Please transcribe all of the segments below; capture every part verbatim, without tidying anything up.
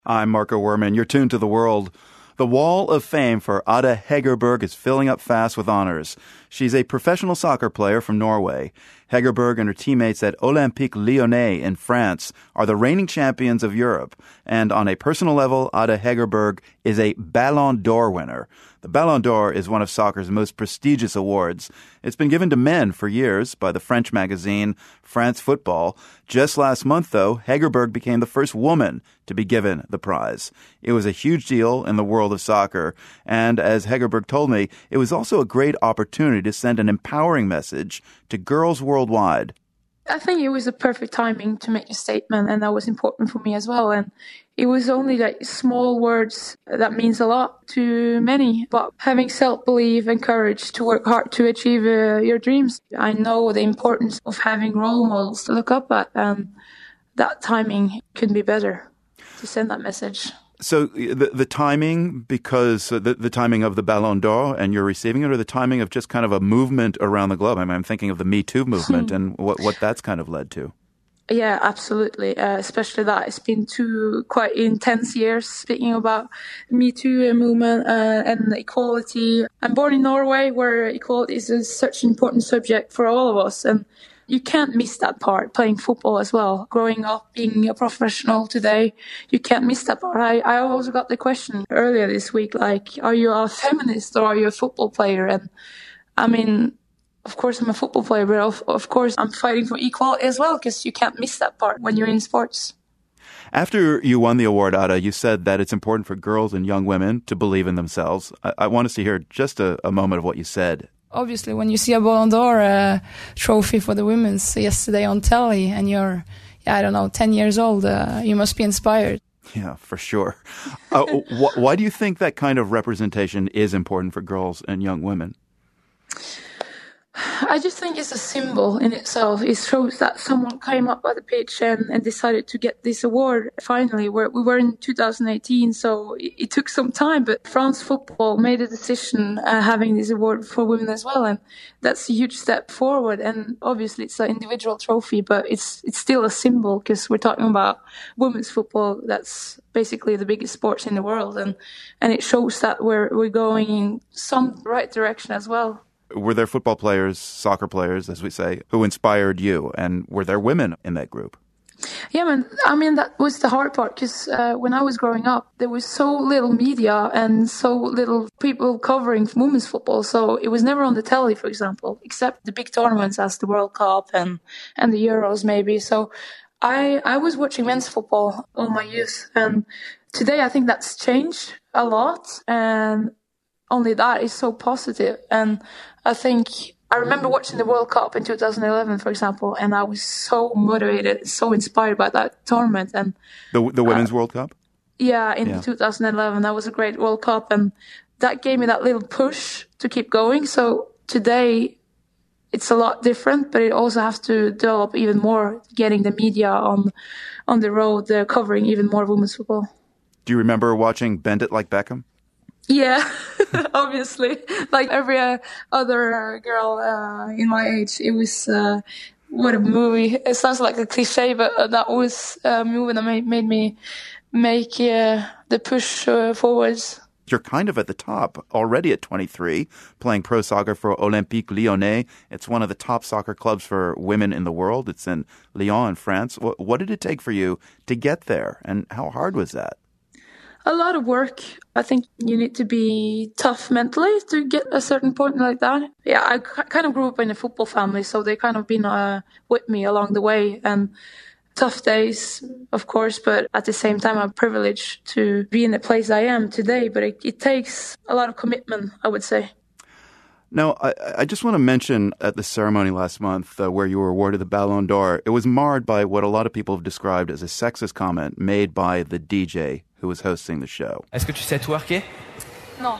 I'm Marco Werman. You're tuned to The World. The wall of fame for Ada Hegerberg is filling up fast with honors. She's a professional soccer player from Norway. Hegerberg and her teammates at Olympique Lyonnais in France are the reigning champions of Europe. And on a personal level, Ada Hegerberg is a Ballon d'Or winner. The Ballon d'Or is one of soccer's most prestigious awards. It's been given to men for years by the French magazine France Football. Just last month, though, Hegerberg became the first woman to be given the prize. It was a huge deal in the world of soccer, and as Hegerberg told me, it was also a great opportunity to send an empowering message to girls worldwide. I think it was the perfect timing to make a statement, and that was important for me as well. And it was only like small words that means a lot to many, but having self-belief and courage to work hard to achieve uh, your dreams. I know the importance of having role models to look up at, and that timing couldn't be better to send that message. So the the timing, because the, the timing of the Ballon d'Or and you're receiving it, or the timing of just kind of a movement around the globe? I mean, I'm thinking of the Me Too movement and what, what that's kind of led to. Yeah, absolutely. Uh, especially that it's been two quite intense years speaking about Me Too movement uh, and equality. I'm born in Norway, where equality is a, such an important subject for all of us. And you can't miss that part, playing football as well. Growing up, being a professional today, you can't miss that part. I, I also got the question earlier this week, like, are you a feminist or are you a football player? And I mean, of course I'm a football player, but of, of course I'm fighting for equality as well, because you can't miss that part when you're in sports. After you won the award, Ada, you said that it's important for girls and young women to believe in themselves. I, I want us to hear just a, a moment of what you said. Obviously, when you see a Ballon d'Or uh, trophy for the women's yesterday on telly and you're, yeah, I don't know, ten years old, uh, you must be inspired. Yeah, for sure. Uh, wh- why do you think that kind of representation is important for girls and young women? I just think it's a symbol in itself. It shows that someone came up at the pitch and, and decided to get this award finally. We're, we were in two thousand eighteen, so it, it took some time, but France Football made a decision uh, having this award for women as well, and that's a huge step forward. And obviously it's an individual trophy, but it's it's still a symbol, because we're talking about women's football. That's basically the biggest sport in the world, and, and it shows that we're we're going in some right direction as well. Were there football players, soccer players, as we say, who inspired you? And were there women in that group? Yeah, man. I mean, that was the hard part, because uh, when I was growing up, there was so little media and so little people covering women's football. So it was never on the telly, for example, except the big tournaments as the World Cup and, and the Euros maybe. So I, I was watching men's football all my youth. And today I think that's changed a lot. And only that is so positive. And I think I remember watching the World Cup in two thousand eleven, for example, and I was so motivated, so inspired by that tournament. And the the Women's uh, World Cup? Yeah, in yeah. two thousand eleven, that was a great World Cup, and that gave me that little push to keep going. So today, it's a lot different, but it also has to develop even more, getting the media on on the road, uh, covering even more women's football. Do you remember watching Bend It Like Beckham? Yeah, obviously. Like every uh, other uh, girl uh, in my age, it was, uh, what a movie. It sounds like a cliche, but uh, that was a movie that made, made me make uh, the push uh, forwards. You're kind of at the top already at twenty-three, playing pro soccer for Olympique Lyonnais. It's one of the top soccer clubs for women in the world. It's in Lyon in France. What, what did it take for you to get there, and how hard was that? A lot of work. I think you need to be tough mentally to get a certain point like that. Yeah, I kind of grew up in a football family, so they kind of been uh, with me along the way. And tough days, of course, but at the same time, I'm privileged to be in the place I am today. But it, it takes a lot of commitment, I would say. Now, I, I just want to mention at the ceremony last month uh, where you were awarded the Ballon d'Or, it was marred by what a lot of people have described as a sexist comment made by the D J who was hosting the show. Est-ce que tu sais twerker? No.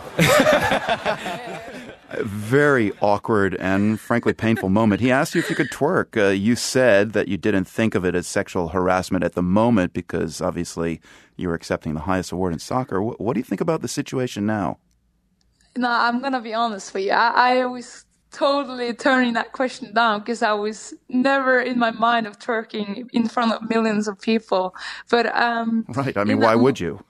A very awkward and frankly painful moment. He asked you if you could twerk. Uh, you said that you didn't think of it as sexual harassment at the moment because obviously you were accepting the highest award in soccer. What, what do you think about the situation now? No, I'm going to be honest with you. I, I always totally turning that question down because I was never in my mind of twerking in front of millions of people. But um, right, I mean, why that, would you?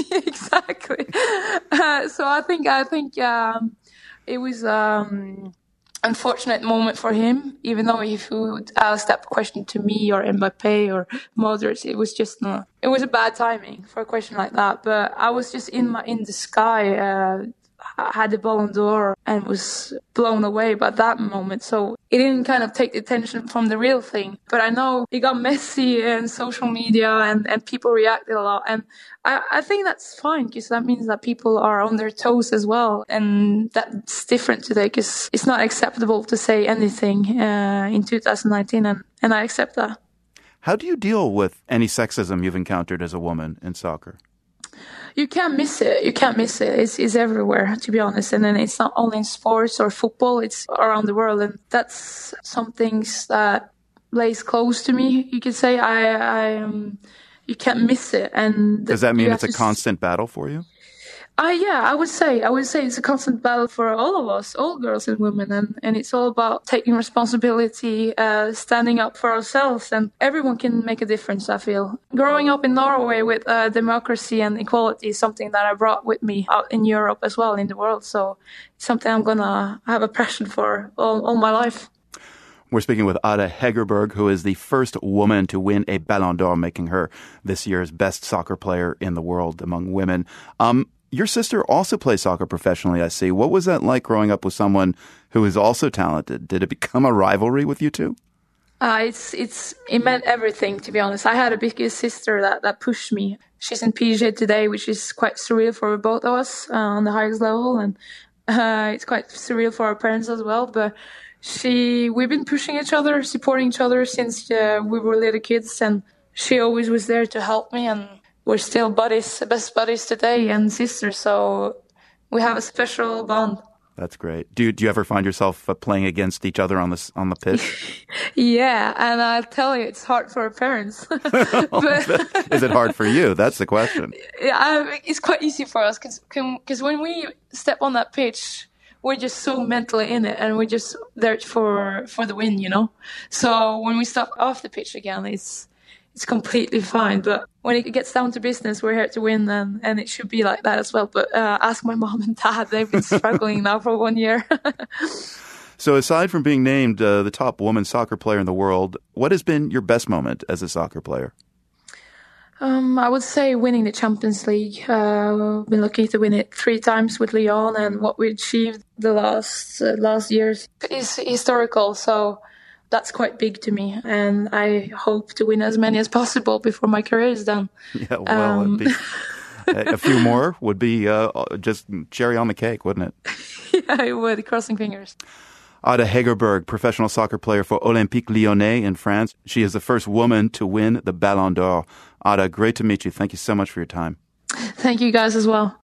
Exactly. Uh, so I think I think um, it was um, unfortunate moment for him. Even though if you would ask that question to me or Mbappé or Modric, it was just no. It was a bad timing for a question like that. But I was just in my in the sky. Uh, I had the Ballon d'Or and was blown away by that moment. So it didn't kind of take the attention from the real thing. But I know it got messy and social media and, and people reacted a lot. And I, I think that's fine because that means that people are on their toes as well. And that's different today because it's not acceptable to say anything uh, in two thousand nineteen. And, and I accept that. How do you deal with any sexism you've encountered as a woman in soccer? You can't miss it. You can't miss it. It's, it's everywhere, to be honest. And then it's not only in sports or football, it's around the world. And that's some things that lays close to me, you could say. I, I um, you can't miss it. And does that mean it's a constant battle for you? Uh, yeah, I would say. I would say it's a constant battle for all of us, all girls and women. And, and it's all about taking responsibility, uh, standing up for ourselves. And everyone can make a difference, I feel. Growing up in Norway with uh, democracy and equality is something that I brought with me out in Europe as well, in the world. So it's something I'm going to have a passion for all, all my life. We're speaking with Ada Hegerberg, who is the first woman to win a Ballon d'Or, making her this year's best soccer player in the world among women. Um, Your sister also plays soccer professionally, I see. What was that like growing up with someone who is also talented? Did it become a rivalry with you two? Uh, it's it's it meant everything, to be honest. I had a big sister that, that pushed me. She's in P S G today, which is quite surreal for both of us uh, on the highest level, and uh, it's quite surreal for our parents as well. But she, we've been pushing each other, supporting each other since uh, we were little kids, and she always was there to help me. And we're still buddies, best buddies today, and sisters. So we have a special bond. That's great. Do you, do you ever find yourself uh, playing against each other on the on the pitch? Yeah, and I'll tell you, it's hard for our parents. But is it hard for you? That's the question. Yeah, it's quite easy for us because because when we step on that pitch, we're just so mentally in it, and we're just there for for the win, you know. So when we step off the pitch again, it's it's completely fine. But when it gets down to business, we're here to win, and, and it should be like that as well. But uh, ask my mom and dad. They've been struggling now for one year. So aside from being named uh, the top woman soccer player in the world, what has been your best moment as a soccer player? Um, I would say winning the Champions League. Uh, I've been lucky to win it three times with Lyon, and what we achieved the last uh, last years is historical. So that's quite big to me, and I hope to win as many as possible before my career is done. Yeah, well, um, be, a few more would be uh, just cherry on the cake, wouldn't it? Yeah, I would. Crossing fingers. Ada Hegerberg, professional soccer player for Olympique Lyonnais in France. She is the first woman to win the Ballon d'Or. Ada, great to meet you. Thank you so much for your time. Thank you guys as well.